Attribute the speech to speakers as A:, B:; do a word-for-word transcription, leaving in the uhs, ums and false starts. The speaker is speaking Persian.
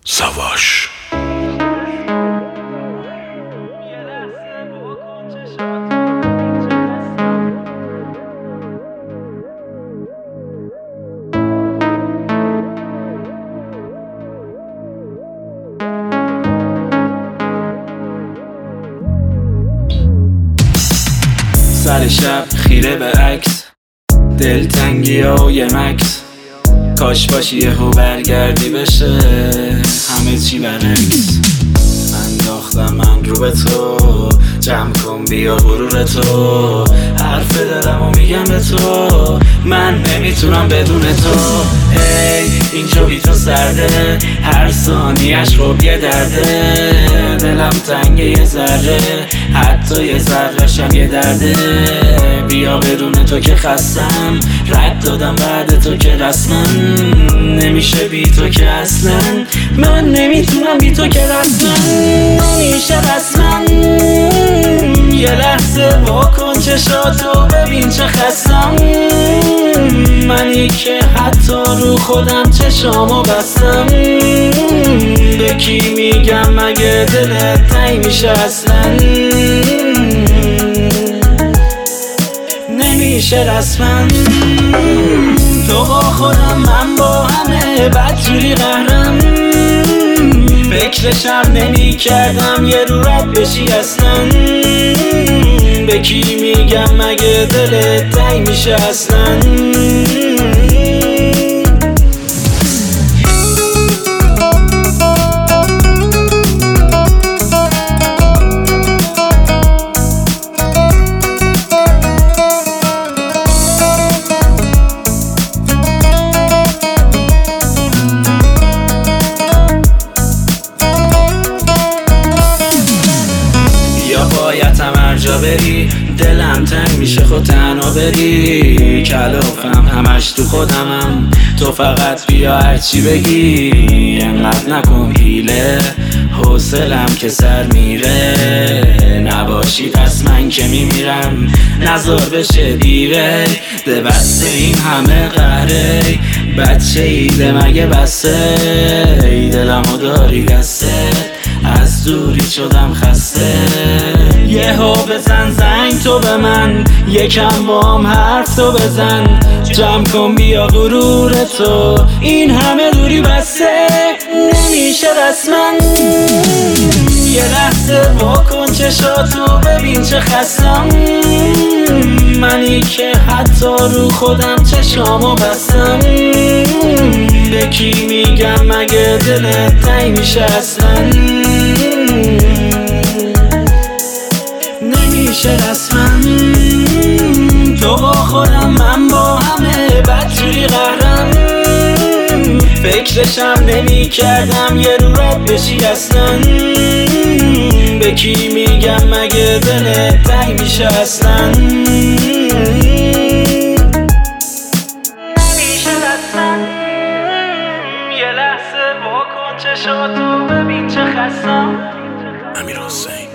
A: سواش
B: سر شب خیره به عکس، دلتنگی ها و یه مکس. کاش باشی یهو برگردی بشه همه چی برعکس. انداختم من رو به تو، جمع کن بیا غرور تو. حرف دلمو میگم به تو، من نمیتونم بدون تو. ای اینجا بی تو سرده، هر ثانیش خب یه درده. دلم تنگه یه ذره، حتی یه ذره‌شم یه درده. بیا بدون تو که خستم، رد دادم بعد تو که رسما. نمیشه بی تو که اصلا، من نمیتونم بی تو که رسما. نمیشه رسما. یه لحظه واکن چشاتو ببین چه خستم. منی که حتی رو خودم چشامو بستم. به کی میگم مگه دلت تنگ میشه اصلا؟ نمیشه رسما. تو با خودم من با همه بدجوری قهرم. فکرشم نمی کردم یه رو رد بشی اصلا. به کی میگم مگه دلت تنگ میشه اصلا؟ بایدم هر جا بری، دلم تنگ میشه خود تنها بری. کلافم همش تو خودمم، تو فقط بیا هرچی بگی. انقدر نکن حیله، حوصلم که سر میره. نباشی پس من که میمیرم، نزار بشه دیره. ده بسته این همه قهره، بچه ایده مگه بسته. دلمو داری دسته، از دوری شدم خسته. یهو بزن زنگ تو به من، یکم با هم حرف تو بزن. جمع کن بیا غرور تو، این همه دوری بسته. نمیشه رسما. یه لحظه واکن چشاتو ببین چه خستم. منی که حتی رو خودم چشامو بستم. به کی میگم مگه دلت تنگ میشه اصلا؟ نمیشه رسما. تو با خودم من با همه بدجوری قهرم. فکرشم نمی کردم یه رو رد بشی اصلا. به کی میگم مگه دلت تنگ میشه اصلا؟ نمیشه رسما. یه لحظه واکن چشاتو ببین چه خستم.
A: امیر حسین